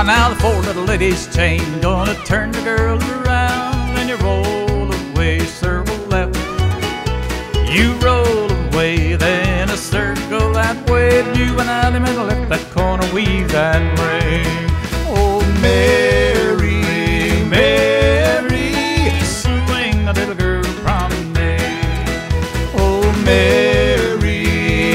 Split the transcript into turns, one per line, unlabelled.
now the four little ladies chain gonna turn the girls around, and you roll away, circle left. You roll away, then a circle that way. You and I in the middle, left that corner, weave that breath.